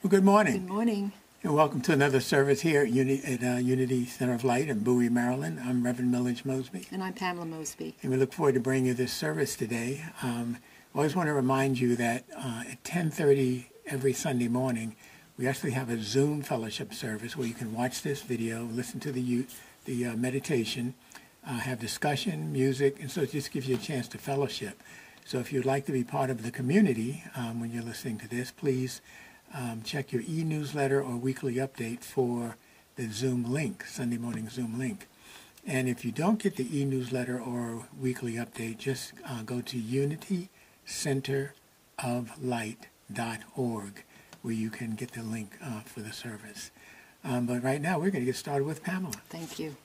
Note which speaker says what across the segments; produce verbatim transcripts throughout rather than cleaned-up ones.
Speaker 1: Well, good morning.
Speaker 2: Good morning.
Speaker 1: And welcome to another service here at, Uni- at uh, Unity Center of Light in Bowie, Maryland. I'm Reverend Millage Mosby.
Speaker 2: And I'm Pamela Mosby.
Speaker 1: And we look forward to bringing you this service today. Um, I always want to remind you that uh, at ten thirty every Sunday morning, we actually have a Zoom fellowship service where you can watch this video, listen to the u- the uh, meditation, uh, have discussion, music, and so it just gives you a chance to fellowship. So if you'd like to be part of the community um, when you're listening to this, please um, check your e-newsletter or weekly update for the Zoom link, Sunday morning Zoom link. And if you don't get the e-newsletter or weekly update, just uh, go to unity center of light dot org where you can get the link uh, for the service. Um, but right now, we're going to get started with Pamela.
Speaker 2: Thank you.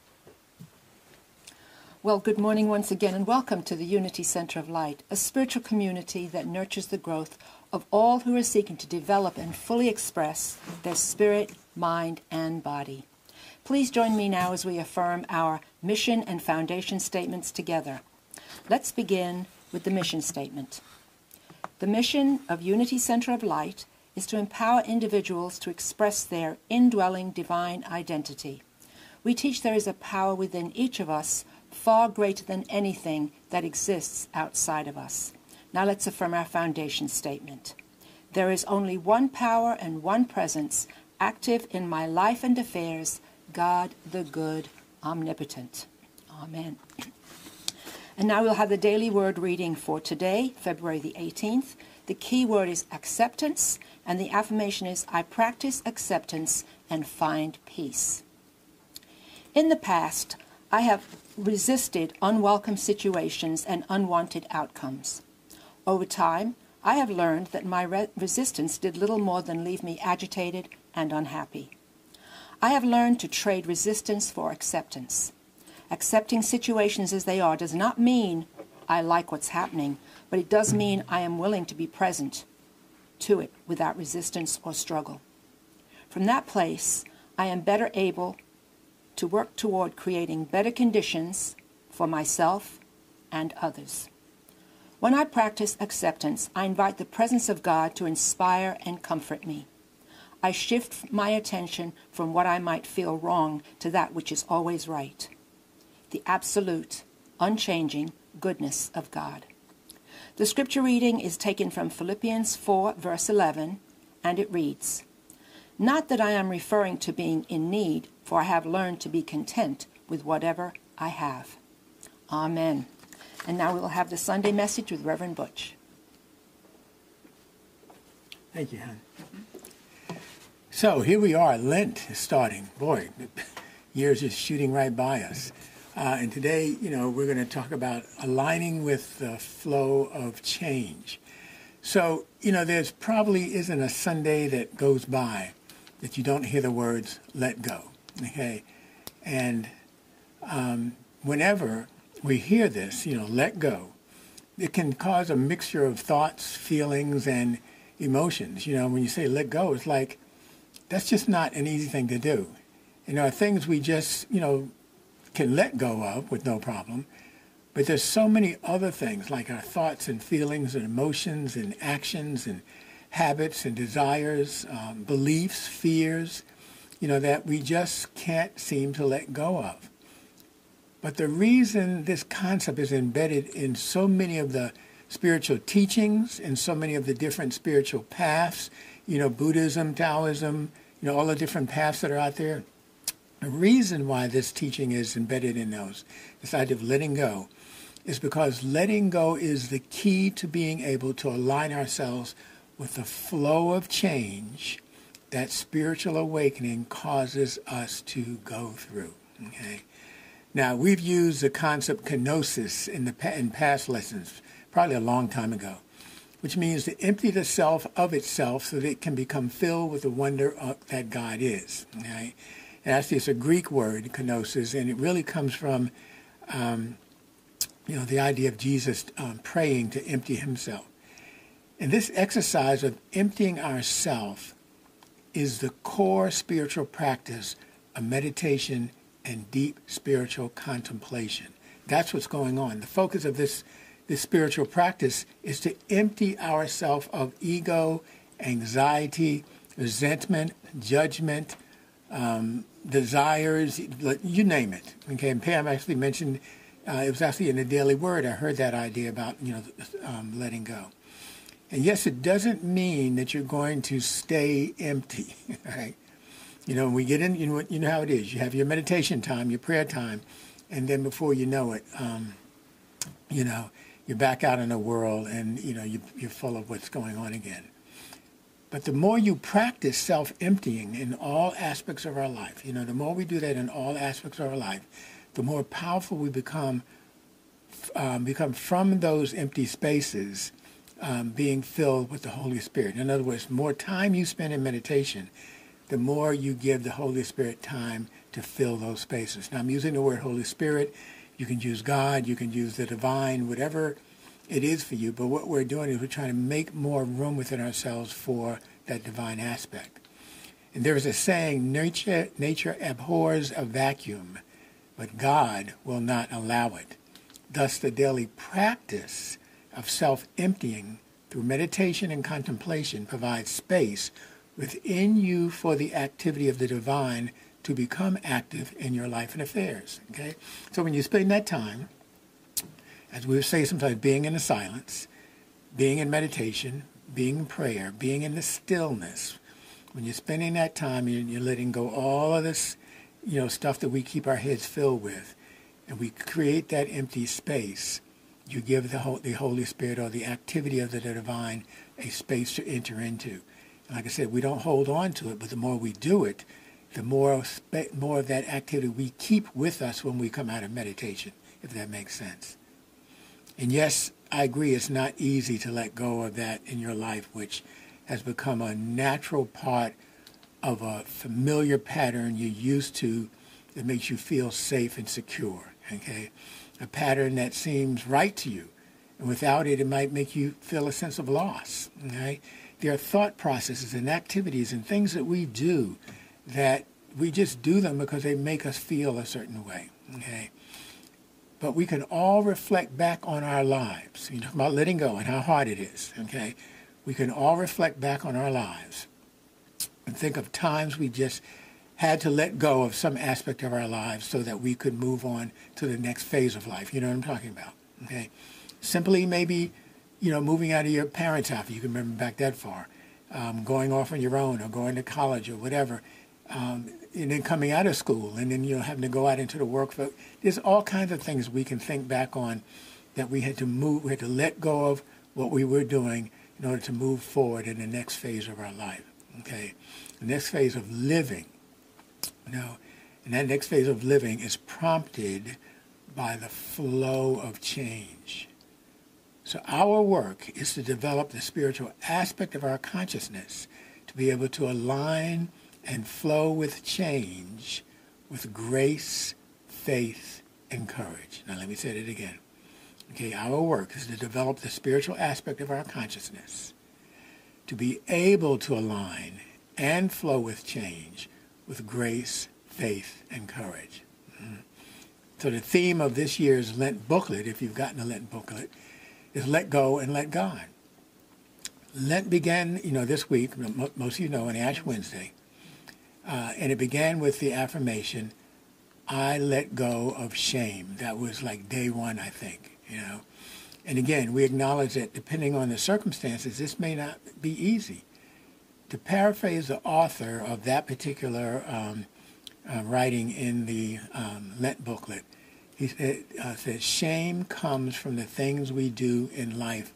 Speaker 2: Well, good morning once again, and welcome to the Unity Center of Light, a spiritual community that nurtures the growth of all who are seeking to develop and fully express their spirit, mind, and body. Please join me now as we affirm our mission and foundation statements together. Let's begin with the mission statement. The mission of Unity Center of Light is to empower individuals to express their indwelling divine identity. We teach there is a power within each of us far greater than anything that exists outside of us. Now let's affirm our foundation statement. There is only one power and one presence active in my life and affairs, God the good, omnipotent. Amen. And now we'll have the daily word reading for today, February the eighteenth. The key word is acceptance, and the affirmation is, I practice acceptance and find peace. In the past, I have resisted unwelcome situations and unwanted outcomes. Over time, I have learned that my re- resistance did little more than leave me agitated and unhappy. I have learned to trade resistance for acceptance. Accepting situations as they are does not mean I like what's happening, but it does mean I am willing to be present to it without resistance or struggle. From that place, I am better able to work toward creating better conditions for myself and others. When I practice acceptance, I invite the presence of God to inspire and comfort me. I shift my attention from what I might feel wrong to that which is always right, the absolute, unchanging goodness of God. The scripture reading is taken from Philippians four, verse eleven, and it reads, Not that I am referring to being in need, for I have learned to be content with whatever I have. Amen. And now we will have the Sunday message with Reverend Butch.
Speaker 1: Thank you, hon. Mm-hmm. So here we are. Lent is starting. Boy, years is shooting right by us. Uh, and today, you know, we're going to talk about aligning with the flow of change. So, you know, there's probably isn't a Sunday that goes by that you don't hear the words, let go, okay? And um, whenever we hear this, you know, let go, it can cause a mixture of thoughts, feelings, and emotions. You know, when you say let go, it's like, that's just not an easy thing to do. You know, things we just, you know, can let go of with no problem. But there's so many other things like our thoughts and feelings and emotions and actions and habits and desires, um, beliefs, fears, you know, that we just can't seem to let go of. But the reason this concept is embedded in so many of the spiritual teachings and so many of the different spiritual paths, you know, Buddhism, Taoism, you know, all the different paths that are out there, the reason why this teaching is embedded in those, this idea of letting go, is because letting go is the key to being able to align ourselves with the flow of change that spiritual awakening causes us to go through. Okay. Now, we've used the concept kenosis in the in past lessons, probably a long time ago, which means to empty the self of itself so that it can become filled with the wonder of, that God is. Okay. And actually, it's a Greek word, kenosis, and it really comes from, um, you know, the idea of Jesus um, praying to empty himself. And this exercise of emptying ourself is the core spiritual practice of meditation and deep spiritual contemplation. That's what's going on. The focus of this, this spiritual practice is to empty ourselves of ego, anxiety, resentment, judgment, um, desires, you name it. Okay, and Pam actually mentioned, uh, it was actually in the Daily Word, I heard that idea about, you know, um, letting go. And yes, it doesn't mean that you're going to stay empty, right? You know, when we get in, you know, you know how it is. You have your meditation time, your prayer time, and then before you know it, um, you know, you're back out in the world and, you know, you, you're full of what's going on again. But the more you practice self-emptying in all aspects of our life, you know, the more we do that in all aspects of our life, the more powerful we become, um, become from those empty spaces, um, being filled with the Holy Spirit. In other words, the more time you spend in meditation, the more you give the Holy Spirit time to fill those spaces. Now, I'm using the word Holy Spirit. You can use God, you can use the divine, whatever it is for you. But what we're doing is we're trying to make more room within ourselves for that divine aspect. And there is a saying, nature, nature abhors a vacuum, but God will not allow it. Thus, the daily practice of self-emptying through meditation and contemplation provides space within you for the activity of the divine to become active in your life and affairs. Okay? So when you spend that time, as we would say sometimes, being in the silence, being in meditation, being in prayer, being in the stillness, when you're spending that time, you're, you're letting go all of this, you know, stuff that we keep our heads filled with, and we create that empty space, you give the, the Holy Spirit or the activity of the divine a space to enter into. And like I said, we don't hold on to it, but the more we do it, the more, more of that activity we keep with us when we come out of meditation, if that makes sense. And yes, I agree, it's not easy to let go of that in your life, which has become a natural part of a familiar pattern you're used to that makes you feel safe and secure, okay? A pattern that seems right to you. And without it, it might make you feel a sense of loss, okay? There are thought processes and activities and things that we do that we just do them because they make us feel a certain way, okay? But we can all reflect back on our lives. You know, about letting go and how hard it is, okay? We can all reflect back on our lives and think of times we just had to let go of some aspect of our lives so that we could move on to the next phase of life. You know what I'm talking about, okay? Simply maybe, you know, moving out of your parents' house, if you can remember back that far, um, going off on your own or going to college or whatever, um, and then coming out of school and then, you know, having to go out into the workforce. There's all kinds of things we can think back on that we had to move, we had to let go of what we were doing in order to move forward in the next phase of our life, okay? The next phase of living, you know, and that next phase of living is prompted by the flow of change. So our work is to develop the spiritual aspect of our consciousness to be able to align and flow with change with grace, faith, and courage. Now let me say that again. Okay, our work is to develop the spiritual aspect of our consciousness to be able to align and flow with change with grace, faith, and courage. Mm-hmm. So the theme of this year's Lent booklet, if you've gotten a Lent booklet, is let go and let God. Lent began, you know, this week, most of you know, on Ash Wednesday, uh, and it began with the affirmation, I let go of shame. That was like day one, I think, you know. And again, we acknowledge that depending on the circumstances, this may not be easy. To paraphrase the author of that particular um, uh, writing in the um, Lent booklet, he said, uh, says, shame comes from the things we do in life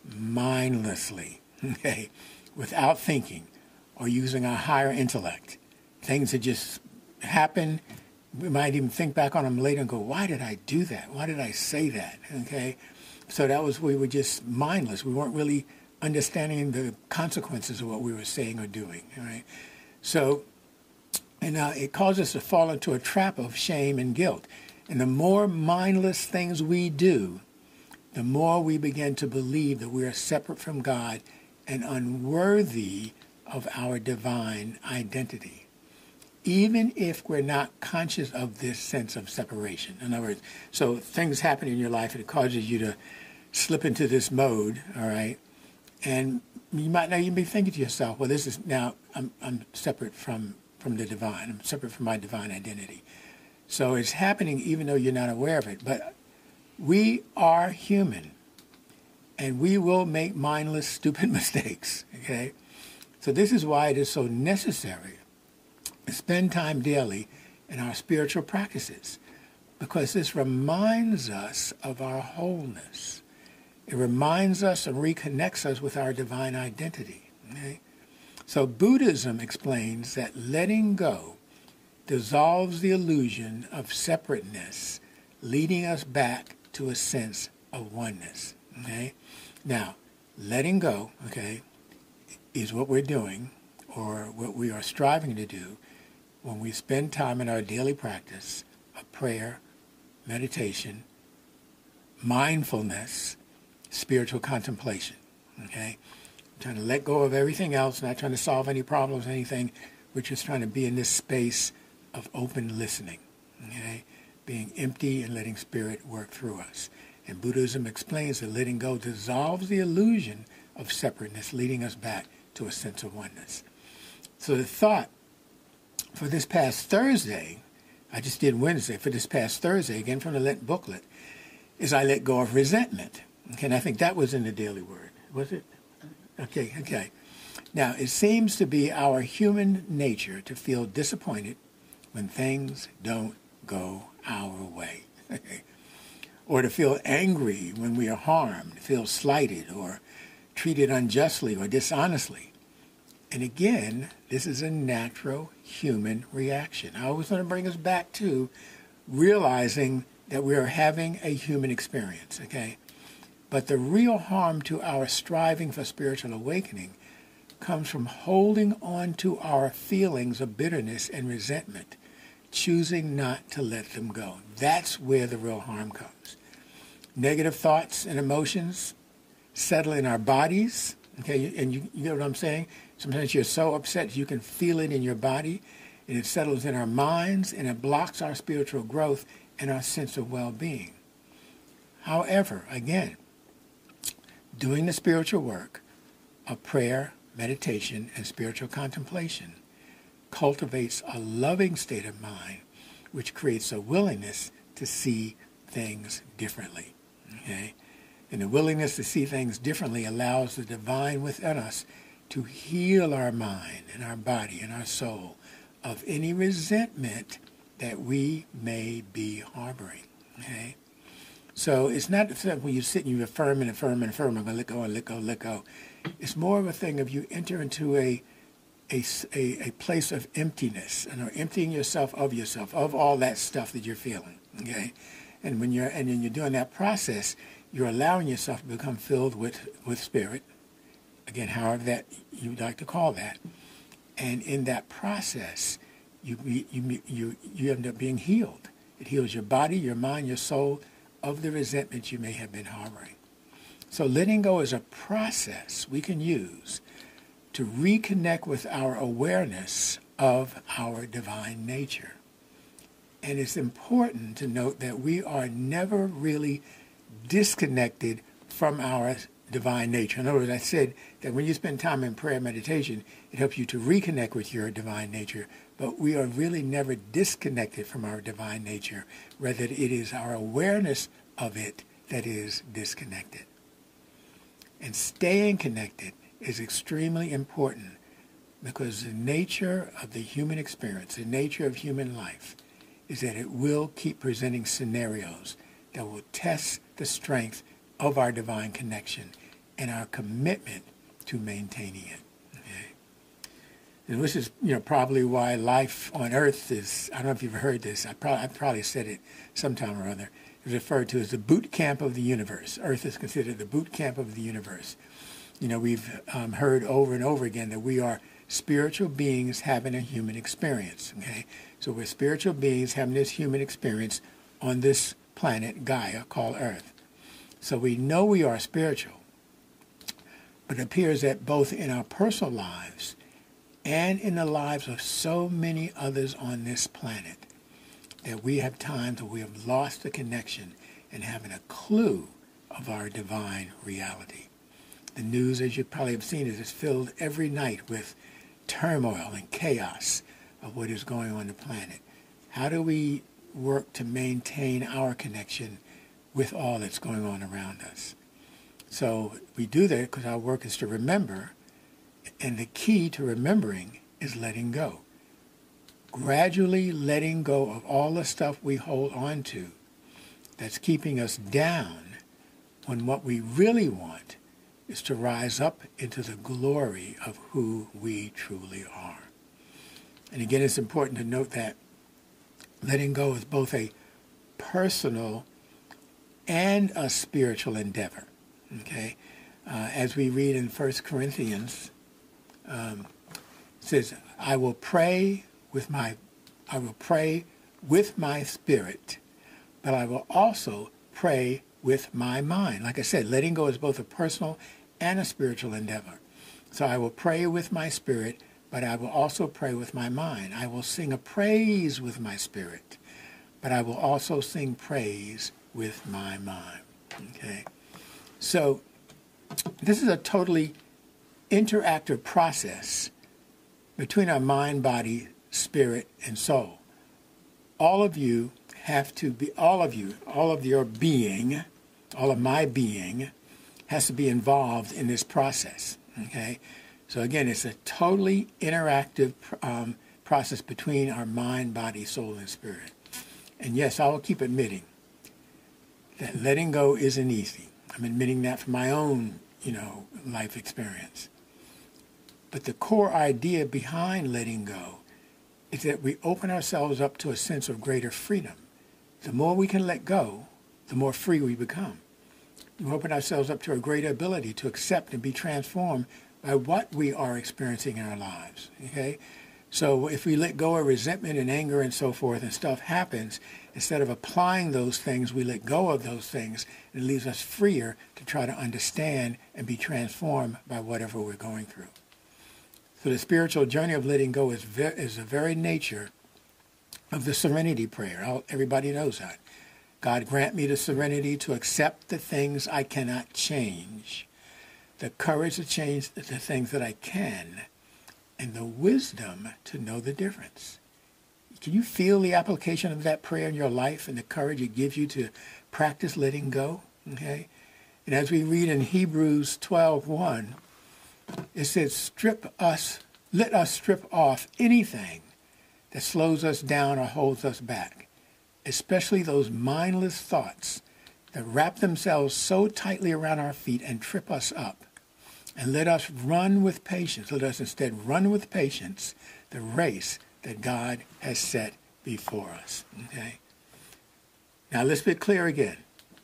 Speaker 1: mindlessly, okay, without thinking or using our higher intellect. Things that just happen. We might even think back on them later and go, why did I do that? Why did I say that? Okay, so that was, we were just mindless. We weren't really understanding the consequences of what we were saying or doing, all right? So, and uh, it causes us to fall into a trap of shame and guilt. And the more mindless things we do, the more we begin to believe that we are separate from God and unworthy of our divine identity, even if we're not conscious of this sense of separation. In other words, so things happen in your life and it causes you to slip into this mode, all right? And you might not even be thinking to yourself, well, this is now, I'm, I'm separate from, from the divine. I'm separate from my divine identity. So it's happening even though you're not aware of it. But we are human, and we will make mindless, stupid mistakes, okay? So this is why it is so necessary to spend time daily in our spiritual practices, because this reminds us of our wholeness. It reminds us and reconnects us with our divine identity, okay? So Buddhism explains that letting go dissolves the illusion of separateness, leading us back to a sense of oneness, okay? Now, letting go, okay, is what we're doing, or what we are striving to do when we spend time in our daily practice of prayer, meditation, mindfulness, spiritual contemplation, okay? I'm trying to let go of everything else, not trying to solve any problems, anything. We're just trying to be in this space of open listening, okay? Being empty and letting spirit work through us. And Buddhism explains that letting go dissolves the illusion of separateness, leading us back to a sense of oneness. So the thought for this past Thursday, I just did Wednesday, for this past Thursday, again from the Lent booklet, is I let go of resentment. Okay, and I think that was in the Daily Word. Was it? Okay, okay. Now, it seems to be our human nature to feel disappointed when things don't go our way. Or to feel angry when we are harmed, feel slighted or treated unjustly or dishonestly. And again, this is a natural human reaction. I always want to bring us back to realizing that we are having a human experience, okay? But the real harm to our striving for spiritual awakening comes from holding on to our feelings of bitterness and resentment, choosing not to let them go. That's where the real harm comes. Negative thoughts and emotions settle in our bodies, okay? And you, you know what I'm saying? Sometimes you're so upset you can feel it in your body, and it settles in our minds, and it blocks our spiritual growth and our sense of well-being. However, again, doing the spiritual work of prayer, meditation, and spiritual contemplation cultivates a loving state of mind, which creates a willingness to see things differently, okay? And the willingness to see things differently allows the divine within us to heal our mind and our body and our soul of any resentment that we may be harboring, okay? So it's not that when you sit and you affirm and affirm and affirm, I'm going to let go and let go, let go. It's more of a thing of you enter into a a, a, a place of emptiness, and are emptying yourself of yourself, of all that stuff that you're feeling, okay? And when you're and when you're doing that process, you're allowing yourself to become filled with, with spirit, again, however that you'd like to call that. And in that process, you you you you end up being healed. It heals your body, your mind, your soul of the resentment you may have been harboring. So letting go is a process we can use to reconnect with our awareness of our divine nature. And it's important to note that we are never really disconnected from our divine nature. In other words, I said that when you spend time in prayer and meditation, it helps you to reconnect with your divine nature, but we are really never disconnected from our divine nature. Rather, it is our awareness of it that is disconnected. And staying connected is extremely important, because the nature of the human experience, the nature of human life, is that it will keep presenting scenarios that will test the strength of our divine connection and our commitment to maintaining it. Okay? And this is, you know, probably why life on Earth is, I don't know if you've heard this, I probably, I probably said it sometime or other, is referred to as the boot camp of the universe. Earth is considered the boot camp of the universe. You know, we've um, heard over and over again that we are spiritual beings having a human experience, okay? So we're spiritual beings having this human experience on this planet, Gaia, called Earth. So we know we are spiritual, but it appears that both in our personal lives and in the lives of so many others on this planet, that we have times where we have lost the connection and having a clue of our divine reality. The news, as you probably have seen, is filled every night with turmoil and chaos of what is going on in the planet. How do we work to maintain our connection with all that's going on around us? So we do that because our work is to remember, and the key to remembering is letting go. Gradually letting go of all the stuff we hold on to that's keeping us down, when what we really want is to rise up into the glory of who we truly are. And again, it's important to note that letting go is both a personal and a spiritual endeavor. Okay, uh, as we read in First Corinthians, um, it says, "I will pray with my, I will pray with my spirit, but I will also pray with my mind." Like I said, letting go is both a personal and a spiritual endeavor. So I will pray with my spirit, but I will also pray with my mind. I will sing a praise with my spirit, but I will also sing praise with my mind. Okay. So this is a totally interactive process between our mind, body, spirit, and soul. All of you have to be, all of you, all of your being, all of my being has to be involved in this process, okay? So again, it's a totally interactive um, process between our mind, body, soul, and spirit. And yes, I will keep admitting that letting go isn't easy. I'm admitting that from my own, you know, life experience. But the core idea behind letting go is that we open ourselves up to a sense of greater freedom. The more we can let go, the more free we become. We open ourselves up to a greater ability to accept and be transformed by what we are experiencing in our lives, okay? So if we let go of resentment and anger and so forth and stuff happens, instead of applying those things, we let go of those things, and it leaves us freer to try to understand and be transformed by whatever we're going through. So the spiritual journey of letting go is, ve- is the very nature of the serenity prayer. All, everybody knows that. God, grant me the serenity to accept the things I cannot change, the courage to change the things that I can, and the wisdom to know the difference. Can you feel the application of that prayer in your life and the courage it gives you to practice letting go? Okay? And as we read in Hebrews twelve one, it says, strip us, let us strip off anything that slows us down or holds us back, especially those mindless thoughts that wrap themselves so tightly around our feet and trip us up. And let us run with patience. Let us instead run with patience the race that God has set before us. Okay? Now let's be clear again.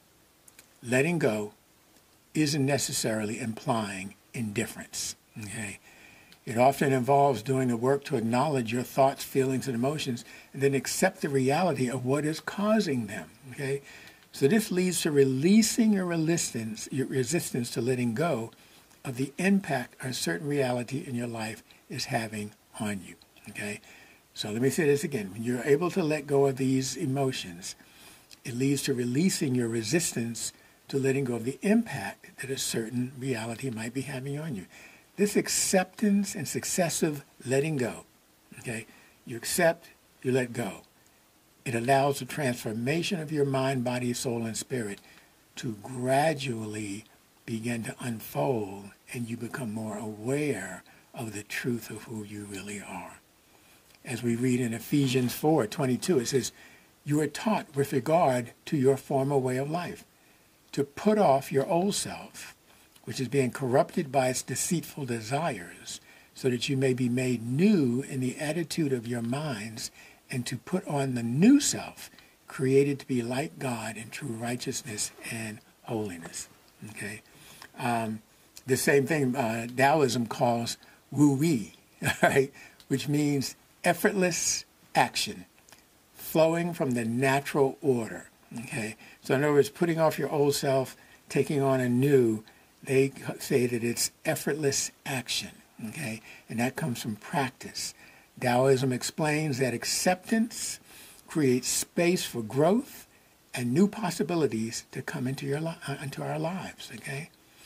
Speaker 1: Letting go isn't necessarily implying indifference. Okay? It often involves doing the work to acknowledge your thoughts, feelings, and emotions, and then accept the reality of what is causing them. Okay? So this leads to releasing your resistance, your resistance to letting go of the impact a certain reality in your life is having on you. Okay? So let me say this again. When you're able to let go of these emotions, it leads to releasing your resistance to letting go of the impact that a certain reality might be having on you. This acceptance and successive letting go, okay? You accept, you let go. It allows the transformation of your mind, body, soul, and spirit to gradually begin to unfold, and you become more aware of the truth of who you really are. As we read in Ephesians four twenty-two, it says, you are taught with regard to your former way of life, to put off your old self, which is being corrupted by its deceitful desires, so that you may be made new in the attitude of your minds, and to put on the new self, created to be like God in true righteousness and holiness. Okay? Um, the same thing uh, Taoism calls wu-wei, right? Which means effortless action, flowing from the natural order. Okay? So in other words, putting off your old self, taking on a new, they say that it's effortless action. Okay? And that comes from practice. Taoism explains that acceptance creates space for growth and new possibilities to come into your li- into our lives. Okay?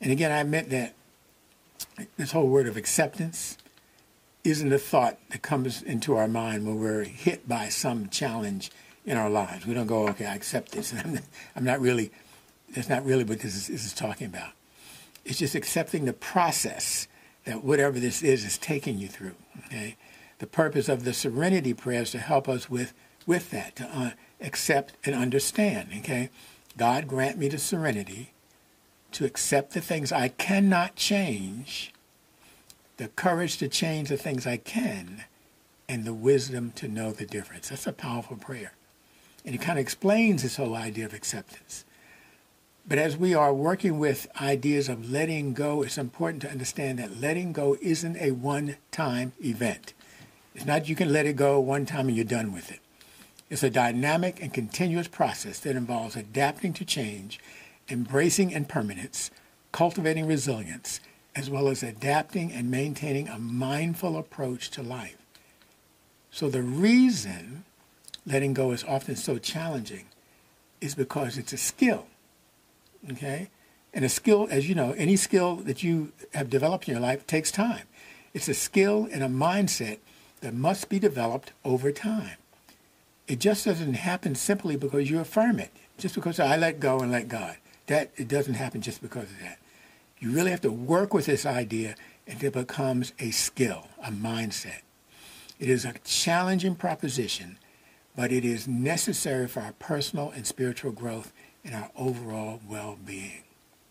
Speaker 1: And again, I admit that this whole word of acceptance isn't a thought that comes into our mind when we're hit by some challenge in our lives. We don't go, okay, I accept this. And I'm not, I'm not really, that's not really what this is, this is talking about. It's just accepting the process that whatever this is is taking you through, okay? The purpose of the serenity prayer is to help us with, with that, to uh, accept and understand, okay? God grant me the serenity to accept the things I cannot change, the courage to change the things I can, and the wisdom to know the difference. That's a powerful prayer. And it kind of explains this whole idea of acceptance. But as we are working with ideas of letting go, it's important to understand that letting go isn't a one-time event. It's not you can let it go one time and you're done with it. It's a dynamic and continuous process that involves adapting to change, embracing impermanence, cultivating resilience, as well as adapting and maintaining a mindful approach to life. So the reason letting go is often so challenging is because it's a skill, okay? And a skill, as you know, any skill that you have developed in your life takes time. It's a skill and a mindset that must be developed over time. It just doesn't happen simply because you affirm it, just because I let go and let God. That, it doesn't happen just because of that. You really have to work with this idea until it becomes a skill, a mindset. It is a challenging proposition, but it is necessary for our personal and spiritual growth and our overall well-being.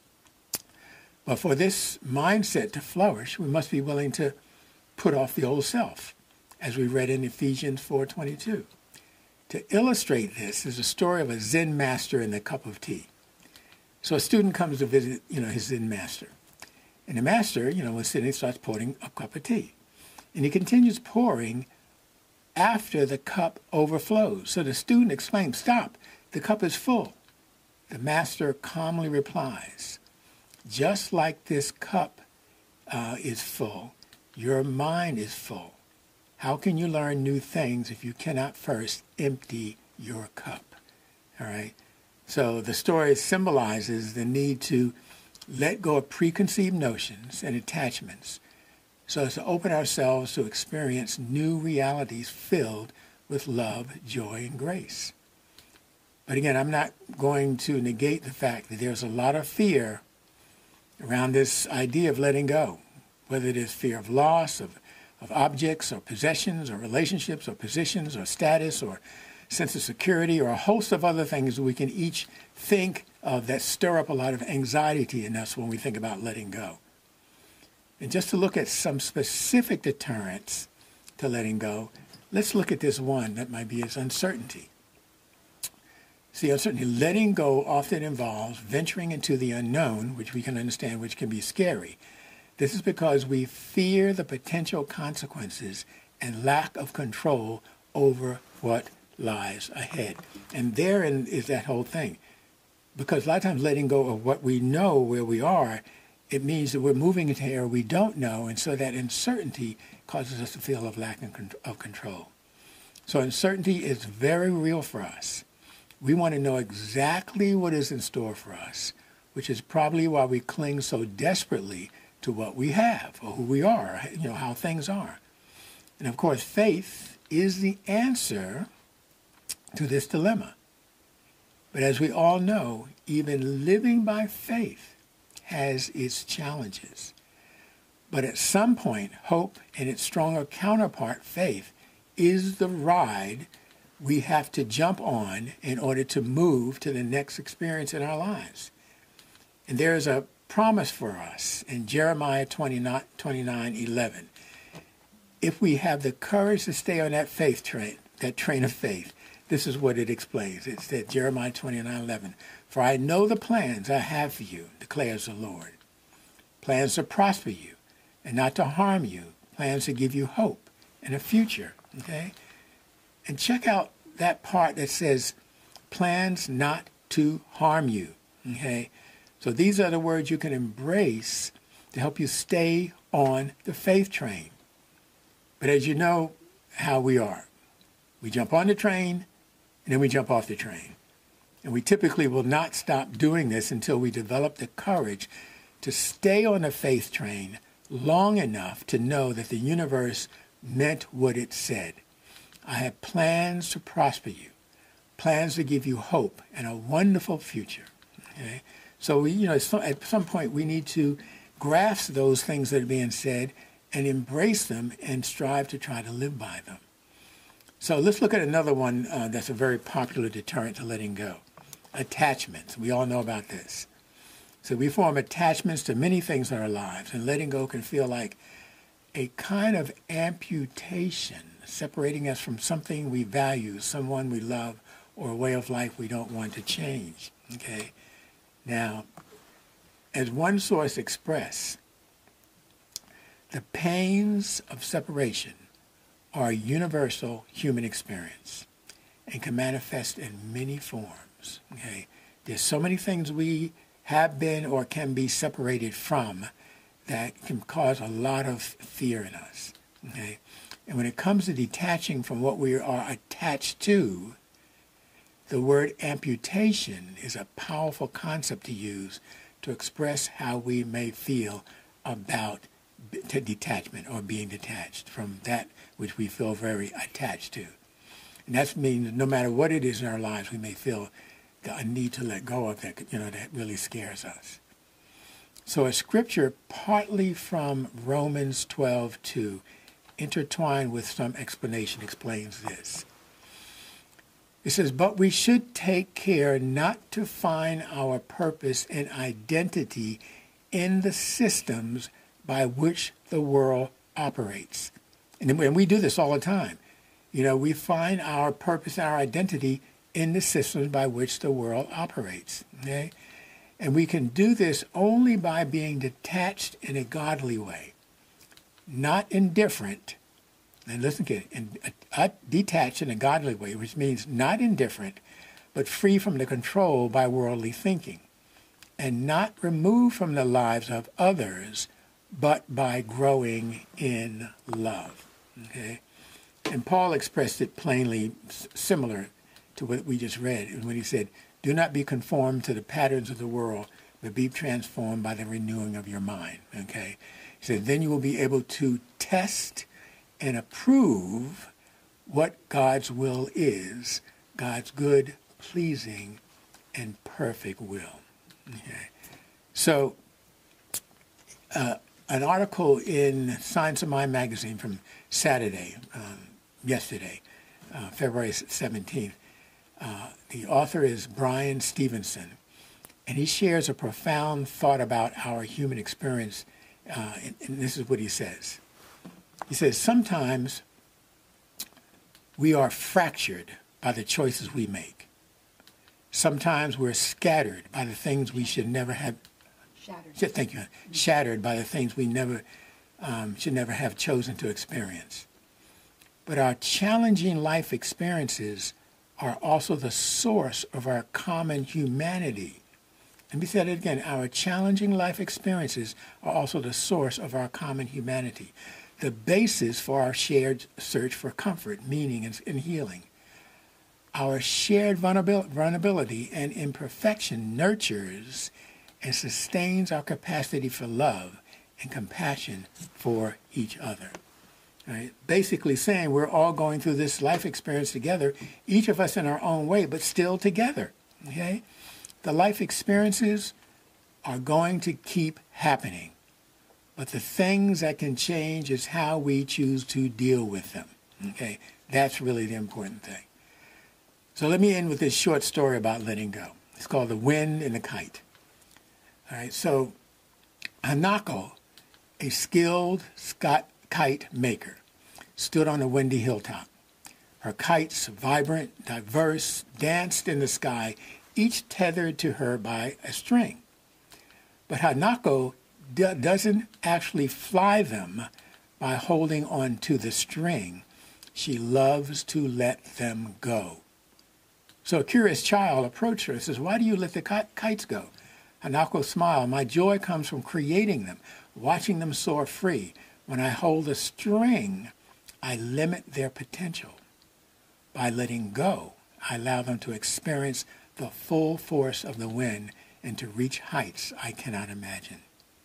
Speaker 1: But for this mindset to flourish, we must be willing to put off the old self, as we read in Ephesians four twenty-two. To illustrate this is a story of a Zen master and the cup of tea. So a student comes to visit, you know, his Zen master. And the master, you know, was sitting, starts pouring a cup of tea. And he continues pouring after the cup overflows. So the student exclaims, "Stop, the cup is full." The master calmly replies, "Just like this cup uh, is full, your mind is full. How can you learn new things if you cannot first empty your cup?" All right. So the story symbolizes the need to let go of preconceived notions and attachments so as to open ourselves to experience new realities filled with love, joy, and grace. But again, I'm not going to negate the fact that there's a lot of fear around this idea of letting go, whether it is fear of loss, of, of objects or possessions or relationships or positions or status or sense of security or a host of other things we can each think of that stir up a lot of anxiety in us when we think about letting go. And just to look at some specific deterrents to letting go, let's look at this one that might be as uncertainty. See, uncertainty, letting go often involves venturing into the unknown, which we can understand, which can be scary. This is because we fear the potential consequences and lack of control over what lies ahead. And therein is that whole thing. Because a lot of times letting go of what we know where we are, it means that we're moving into an area we don't know, and so that uncertainty causes us to feel of lack of control. So uncertainty is very real for us. We want to know exactly what is in store for us, which is probably why we cling so desperately to what we have or who we are, you know, how things are. And of course, faith is the answer to this dilemma. But as we all know, even living by faith has its challenges. But at some point, hope and its stronger counterpart, faith, is the ride we have to jump on in order to move to the next experience in our lives. And there is a promise for us in Jeremiah twenty-nine eleven. If we have the courage to stay on that faith train, that train of faith, this is what it explains. It said, Jeremiah twenty-nine eleven, "For I know the plans I have for you, declares the Lord. Plans to prosper you and not to harm you. Plans to give you hope and a future." Okay? And check out that part that says, plans not to harm you. Okay? So these are the words you can embrace to help you stay on the faith train. But as you know how we are, we jump on the train, and then we jump off the train. And we typically will not stop doing this until we develop the courage to stay on the faith train long enough to know that the universe meant what it said. I have plans to prosper you, plans to give you hope and a wonderful future. Okay? So, we, you know, at some point we need to grasp those things that are being said and embrace them and strive to try to live by them. So let's look at another one uh, that's a very popular deterrent to letting go. Attachments. We all know about this. So we form attachments to many things in our lives, and letting go can feel like a kind of amputation, separating us from something we value, someone we love, or a way of life we don't want to change. Okay? Now, as one source expressed, the pains of separation are a universal human experience and can manifest in many forms. Okay? There's so many things we have been or can be separated from that can cause a lot of fear in us. Okay? And when it comes to detaching from what we are attached to, the word amputation is a powerful concept to use to express how we may feel about to detachment or being detached from that which we feel very attached to. And that means no matter what it is in our lives, we may feel a need to let go of that, you know, that really scares us. So a scripture partly from Romans twelve two, intertwined with some explanation, explains this. It says, but we should take care not to find our purpose and identity in the systems by which the world operates. And we do this all the time. You know, we find our purpose and our identity in the systems by which the world operates. Okay? And we can do this only by being detached in a godly way, not indifferent. And listen to it, and, uh, detached in a godly way, which means not indifferent, but free from the control by worldly thinking, and not removed from the lives of others, but by growing in love. Okay? And Paul expressed it plainly, similar to what we just read, when he said, do not be conformed to the patterns of the world, but be transformed by the renewing of your mind. Okay? He said, then you will be able to test and approve what God's will is, God's good, pleasing, and perfect will. Okay. So, uh, an article in Science of Mind magazine from Saturday, um, yesterday, uh, February seventeenth, uh, the author is Brian Stevenson, and he shares a profound thought about our human experience, uh, and, and this is what he says. He says, sometimes we are fractured by the choices we make. Sometimes we're scattered by the things we should never have. Shattered. Thank you. Mm-hmm. Shattered by the things we never um, should never have chosen to experience. But our challenging life experiences are also the source of our common humanity. Let me say that again. Our challenging life experiences are also the source of our common humanity, the basis for our shared search for comfort, meaning, and, and healing. Our shared vulnerability and imperfection nurtures and sustains our capacity for love and compassion for each other. Right? Basically saying we're all going through this life experience together, each of us in our own way, but still together. Okay? The life experiences are going to keep happening. But the things that can change is how we choose to deal with them. Okay? That's really the important thing. So let me end with this short story about letting go. It's called The Wind and the Kite. All right, so Hanako, a skilled Scott kite maker, stood on a windy hilltop. Her kites, vibrant, diverse, danced in the sky, each tethered to her by a string. But Hanako d- doesn't actually fly them by holding on to the string. She loves to let them go. So a curious child approached her and says, why do you let the kites go? Hanako smiled. My joy comes from creating them, watching them soar free. When I hold a string, I limit their potential. By letting go, I allow them to experience the full force of the wind and to reach heights I cannot imagine.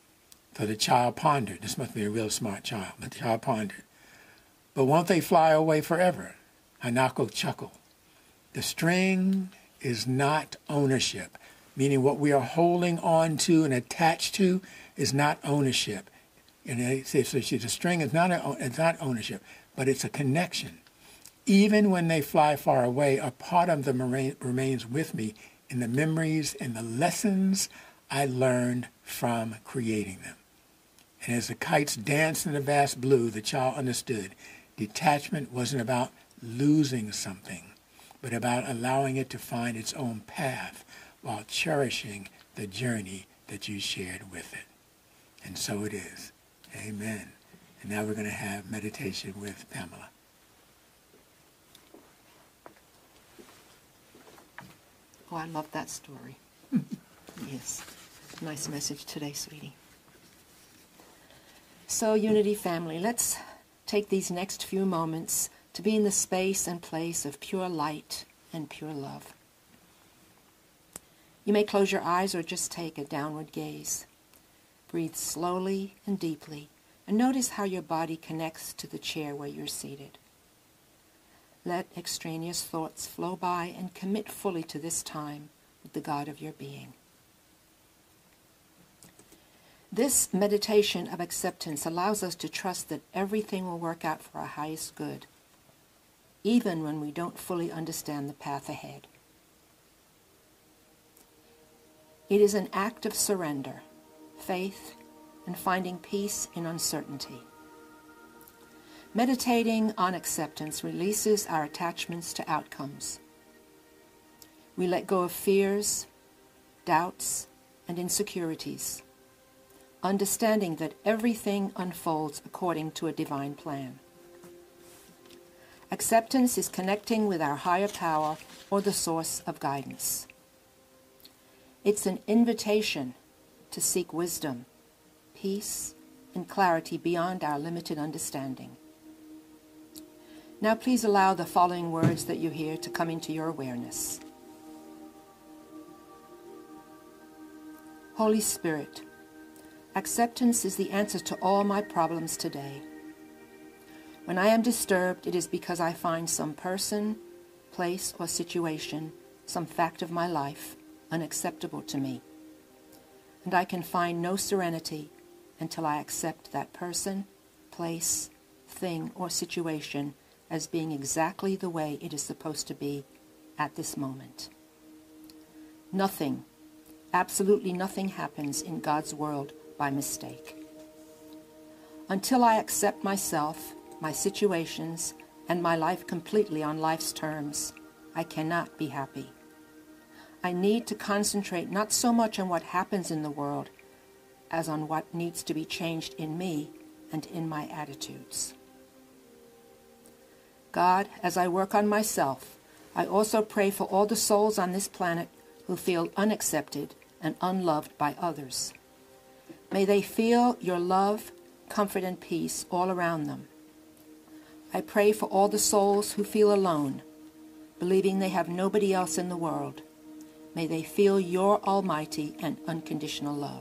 Speaker 1: So the child pondered. This must be a real smart child. But the child pondered. But won't they fly away forever? Hanako chuckled. The string is not ownership, meaning what we are holding on to and attached to is not ownership. And they say, so the string is not, a, it's not ownership, but it's a connection. Even when they fly far away, a part of them remains with me in the memories and the lessons I learned from creating them. And as the kites danced in the vast blue, the child understood detachment wasn't about losing something, but about allowing it to find its own path while cherishing the journey that you shared with it. And so it is. Amen. And now we're going to have meditation with Pamela.
Speaker 2: Oh, I love that story. Yes. Nice message today, sweetie. So, Unity family, let's take these next few moments to be in the space and place of pure light and pure love. You may close your eyes or just take a downward gaze. Breathe slowly and deeply, and notice how your body connects to the chair where you're seated. Let extraneous thoughts flow by and commit fully to this time with the God of your being. This meditation of acceptance allows us to trust that everything will work out for our highest good, even when we don't fully understand the path ahead. It is an act of surrender, faith, and finding peace in uncertainty. Meditating on acceptance releases our attachments to outcomes. We let go of fears, doubts, and insecurities, understanding that everything unfolds according to a divine plan. Acceptance is connecting with our higher power or the source of guidance. It's an invitation to seek wisdom, peace, and clarity beyond our limited understanding. Now please allow the following words that you hear to come into your awareness. Holy Spirit, acceptance is the answer to all my problems today. When I am disturbed, it is because I find some person, place, or situation, some fact of my life, unacceptable to me. And I can find no serenity until I accept that person, place, thing, or situation as being exactly the way it is supposed to be at this moment. Nothing, absolutely nothing happens in God's world by mistake. Until I accept myself, my situations, and my life completely on life's terms, I cannot be happy. I need to concentrate not so much on what happens in the world as on what needs to be changed in me and in my attitudes. God, as I work on myself, I also pray for all the souls on this planet who feel unaccepted and unloved by others. May they feel your love, comfort, and peace all around them. I pray for all the souls who feel alone, believing they have nobody else in the world. May they feel your almighty and unconditional love.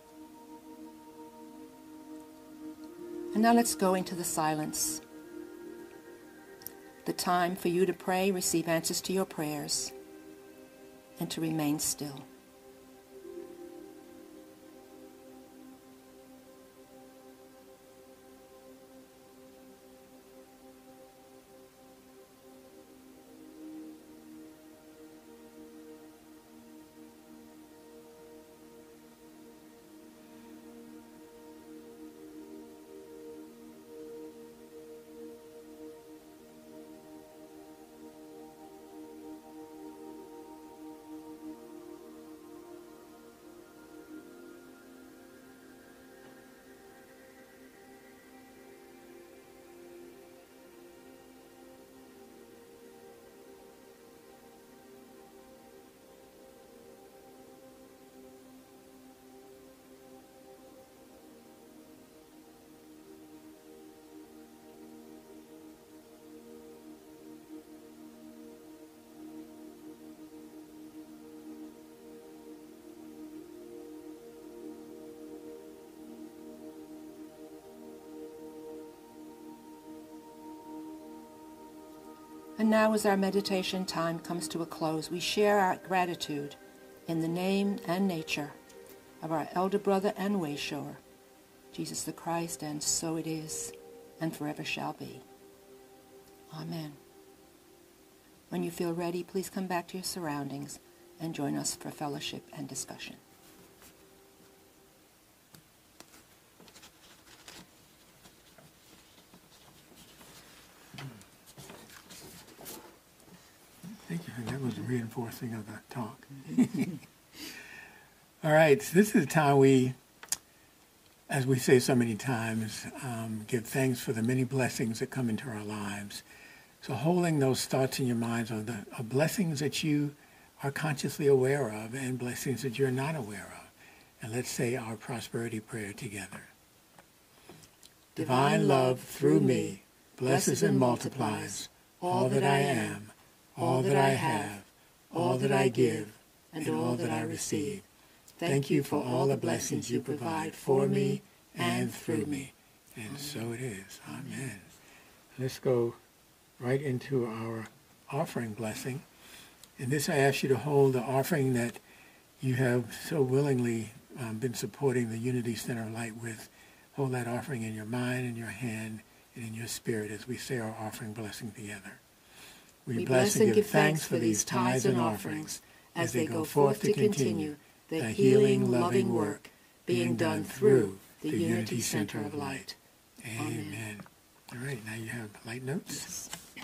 Speaker 2: And now let's go into the silence. The time for you to pray, receive answers to your prayers, and to remain still. And now as our meditation time comes to a close, we share our gratitude in the name and nature of our elder brother and wayshower, Jesus the Christ, and so it is, and forever shall be. Amen. When you feel ready, please come back to your surroundings and join us for fellowship and discussion.
Speaker 1: Thank you. That was reinforcing of the talk. All right. So this is the time we, as we say so many times, um, give thanks for the many blessings that come into our lives. So holding those thoughts in your minds of the of blessings that you are consciously aware of and blessings that you're not aware of. And let's say our prosperity prayer together. Divine love through me blesses and multiplies all that I am, all that I have, all that I give, and all that I receive. Thank you for all the blessings you provide for me and through me. And so it is. Amen. Let's go right into our offering blessing. In this, I ask you to hold the offering that you have so willingly um, been supporting the Unity Center of Light with. Hold that offering in your mind, in your hand, and in your spirit as we say our offering blessing together. We,
Speaker 2: We
Speaker 1: bless and give thanks for these tithes and offerings as they go forth to continue the healing, loving work being done through the Unity Center of Light. Amen. All right, now you have light notes.
Speaker 2: Yes.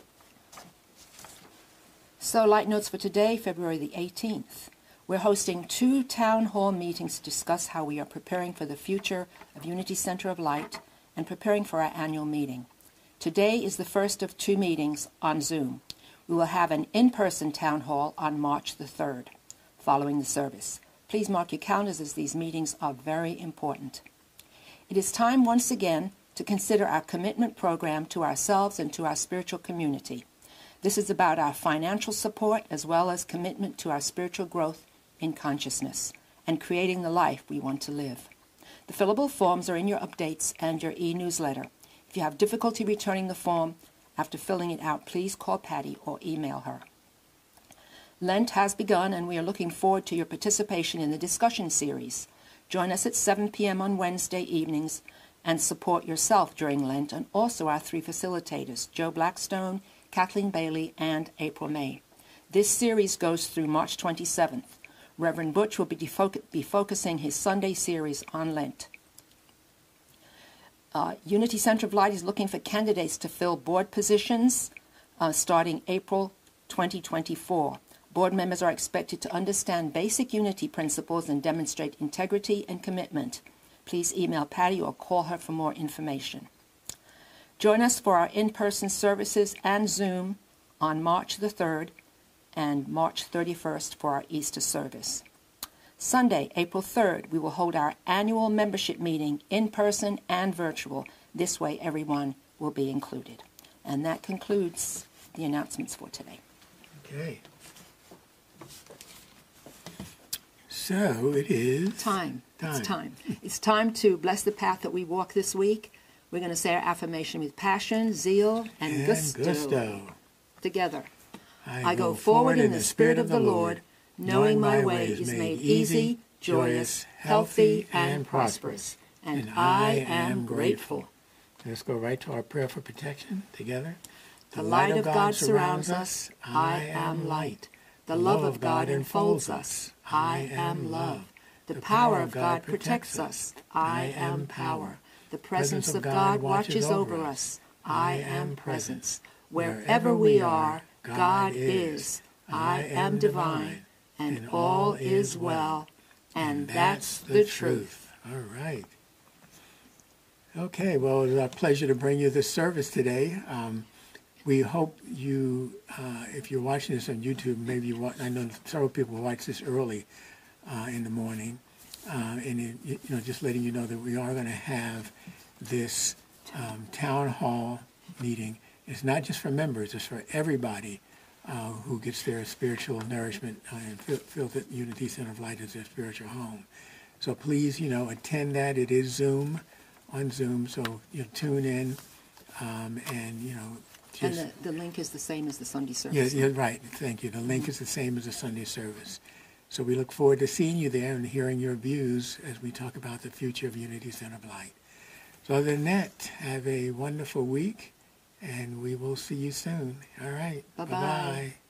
Speaker 2: So, light notes for today, February the eighteenth. We're hosting two town hall meetings to discuss how we are preparing for the future of Unity Center of Light and preparing for our annual meeting. Today is the first of two meetings on Zoom. We will have an in-person town hall on March the third, following the service. Please mark your calendars as these meetings are very important. It is time once again to consider our commitment program to ourselves and to our spiritual community. This is about our financial support as well as commitment to our spiritual growth in consciousness and creating the life we want to live. The fillable forms are in your updates and your e-newsletter. If you have difficulty returning the form after filling it out, please call Patty or email her. Lent has begun, and we are looking forward to your participation in the discussion series. Join us at seven p.m. on Wednesday evenings and support yourself during Lent, and also our three facilitators, Joe Blackstone, Kathleen Bailey, and April May. This series goes through March twenty-seventh. Reverend Butch will be, defo- be focusing his Sunday series on Lent. Uh, Unity Center of Light is looking for candidates to fill board positions uh, starting April twenty twenty-four. Board members are expected to understand basic unity principles and demonstrate integrity and commitment. Please email Patty or call her for more information. Join us for our in-person services and Zoom on March the third and March thirty-first for our Easter service. Sunday, April third, we will hold our annual membership meeting in person and virtual. This way, everyone will be included. And that concludes the announcements for today.
Speaker 1: Okay. So it is
Speaker 2: Time.
Speaker 1: time.
Speaker 2: It's time. It's time to bless the path that we walk this week. We're going to say our affirmation with passion, zeal, and,
Speaker 1: And
Speaker 2: gusto.
Speaker 1: gusto.
Speaker 2: Together.
Speaker 1: I,
Speaker 2: I go forward in the Spirit of the Lord, knowing my way is made easy, joyous, healthy, and prosperous. And I am grateful.
Speaker 1: Let's go right to our prayer for protection together.
Speaker 2: The light of God surrounds us. I am light. The love of God enfolds us. I am love. The power of God protects us. I am power. The presence of God watches over us. I am presence. Wherever we are, God is. I am divine. And all is well. And that's the truth.
Speaker 1: All right. Okay, well, it's our pleasure to bring you this service today. Um, we hope you, uh, if you're watching this on YouTube, maybe you watch, I know several people watch this early uh, in the morning, uh, and it, you know, just letting you know that we are going to have this um, town hall meeting. It's not just for members; it's for everybody uh, who gets their spiritual nourishment uh, and feel, feel that Unity Center of Light is their spiritual home. So please, you know, attend that. It is Zoom, on Zoom, so you know, tune in um, and you know.
Speaker 2: And
Speaker 1: Just,
Speaker 2: the, the link is the same as the Sunday
Speaker 1: yeah,
Speaker 2: service.
Speaker 1: you're right. Thank you. The link is the same as the Sunday service. So we look forward to seeing you there and hearing your views as we talk about the future of Unity Center of Light. So other than that, have a wonderful week, and we will see you soon. All right.
Speaker 2: Bye-bye.
Speaker 1: Bye-bye.